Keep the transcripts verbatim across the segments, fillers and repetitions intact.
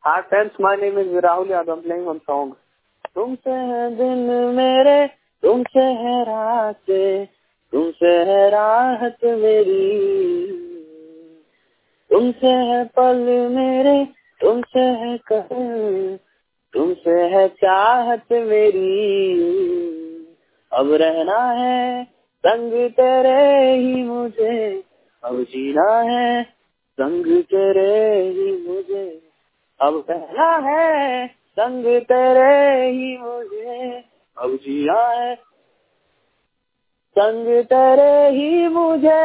Hi friends, my name is Rahul Yadav. I'm playing one song. तुमसे है दिन मेरे, तुमसे है रातें, तुमसे है राहत मेरी, तुमसे है पल मेरे, तुमसे है कल, तुमसे है चाहत मेरी। अब रहना है संग तेरे ही मुझे, अब जीना है संग तेरे ही मुझे, अब रहना है संग तेरे ही मुझे, अब जीना है संग तेरे ही मुझे।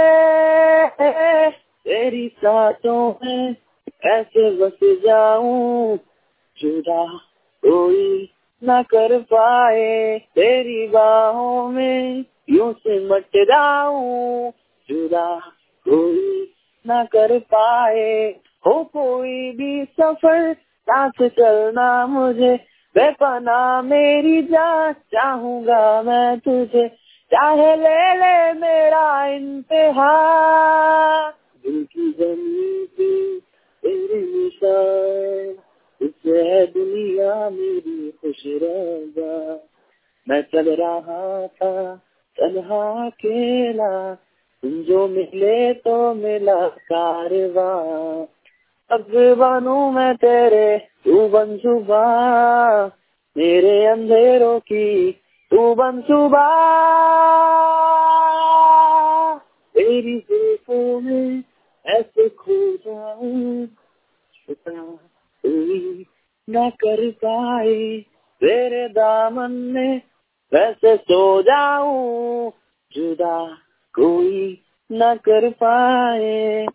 तेरी सांसों में ऐसे बस जाऊं, जुदा कोई न कर पाए, तेरी बाहों में यूं सिमट जाऊं, जुदा कोई न कर पाए। हो कोई भी सफर साथ चलना मुझे, बेपनाह मेरी जान चाहूंगा मैं तुझे, चाहे ले ले मेरा इंतहा, दिल की जमीन पे तेरे निशान, इससे है दुनिया मेरी खुश रहा। मैं चल रहा था तन्हा अकेला, तुम जो मिले तो मिला कारवां। अब बनूं मैं तेरे, तू बन सुबह, मेरे अंधेरों की तू बन सुबह। तेरी जुल्फों में ऐसे खो जाऊं, छुपा कोई न कर पाए, तेरे दामन में वैसे सो जाऊं, जुदा कोई न कर पाए।